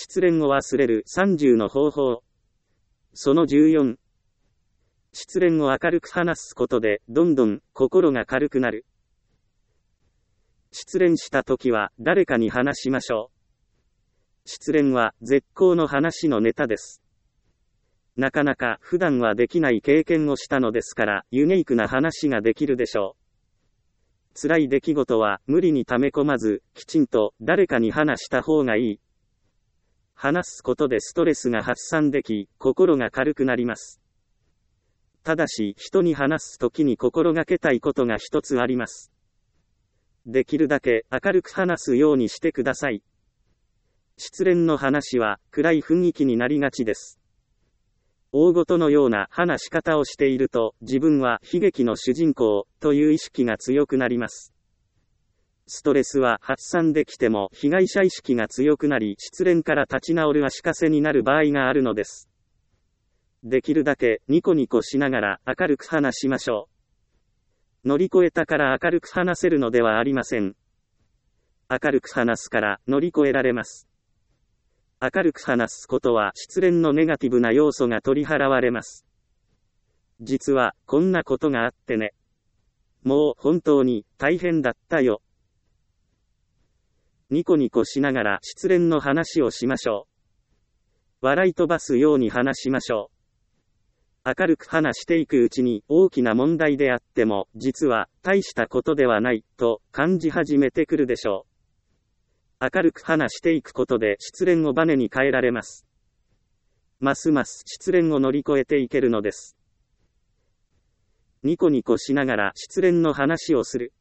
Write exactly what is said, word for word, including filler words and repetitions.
失恋を忘れるさんじゅうの方法。そのじゅうよん。失恋を明るく話すことで、どんどん心が軽くなる。失恋した時は誰かに話しましょう。失恋は絶好の話のネタです。なかなか普段はできない経験をしたのですから、ユニークな話ができるでしょう。辛い出来事は無理に溜め込まず、きちんと誰かに話した方がいい。話すことでストレスが発散でき、心が軽くなります。ただし、人に話すときに心がけたいことが一つあります。できるだけ明るく話すようにしてください。失恋の話は暗い雰囲気になりがちです。大事のような話し方をしていると、自分は悲劇の主人公という意識が強くなります。ストレスは発散できても被害者意識が強くなり、失恋から立ち直る足かせになる場合があるのです。できるだけニコニコしながら明るく話しましょう。乗り越えたから明るく話せるのではありません。明るく話すから乗り越えられます。明るく話すことは失恋のネガティブな要素が取り払われます。実はこんなことがあってね。もう本当に大変だったよ。ニコニコしながら失恋の話をしましょう。笑い飛ばすように話しましょう。明るく話していくうちに大きな問題であっても、実は大したことではないと感じ始めてくるでしょう。明るく話していくことで失恋をバネに変えられます。ますます失恋を乗り越えていけるのです。ニコニコしながら失恋の話をする。